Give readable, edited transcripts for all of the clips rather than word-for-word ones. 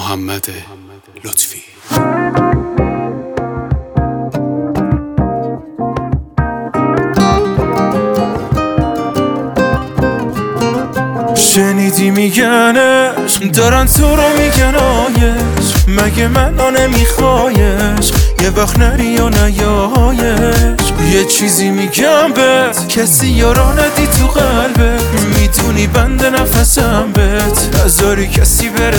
محمد لطفی. شنیدی میگن عشق دارن تو رو میگن آیش، مگه منو نمیخوایش؟ یه وقت نری یا نیایش. یه چیزی میگم بهت، کسی یارا ندی تو قلبت، میدونی بند نفسم بهت، نذاری کسی بره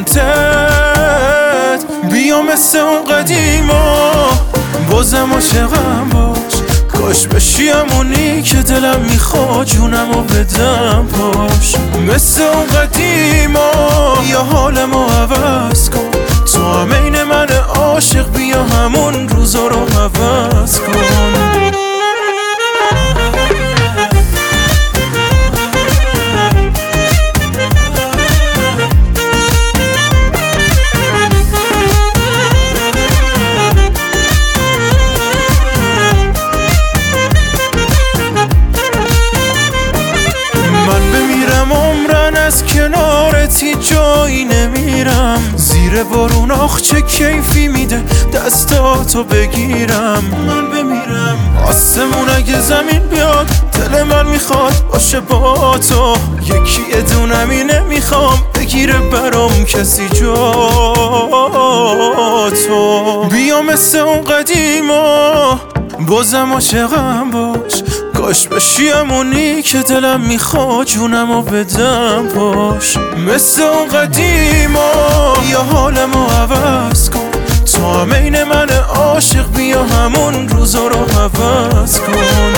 سمتت. بیا مثل اون قدیما بازم عاشقم باش، کاش بشی همونی که دلم میخواد جونمو بدم پاش. مثل اون قدیما یا حالمو عوض کن، تو هم این من عاشق، بیا همون روزا رو عوض کن. از کنارتی جایی نمیرم، زیر بارون آخ چه کیفی میده دستاتو بگیرم. من بمیرم آسمون اگه زمین بیاد، دل من میخواد باشه با تو، یکی ادونمی نمیخوام بگیره برام کسی جا تو. بیا مثل اون قدیما بازم عاشقم باش، کاش بشی همونی که دلم میخواد جونمو بدم پاش. مثل اون قدیما یا حالمو عوض کن، تو هم این من عاشق، بیا همون روزا رو عوض کن.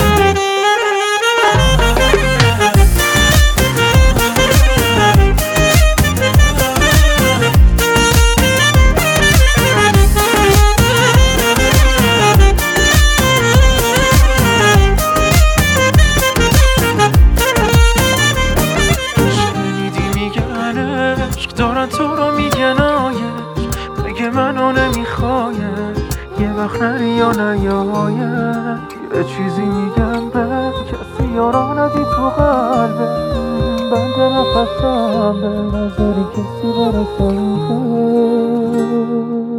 دارن تو رو میگن آیش، مگه منو نمیخوایش؟ یه وقت نری یا نیایش. یه چیزی میگم به کسی یارا ندی تو قلبه، بند نفسم به، نذاری کسی بره سمتت.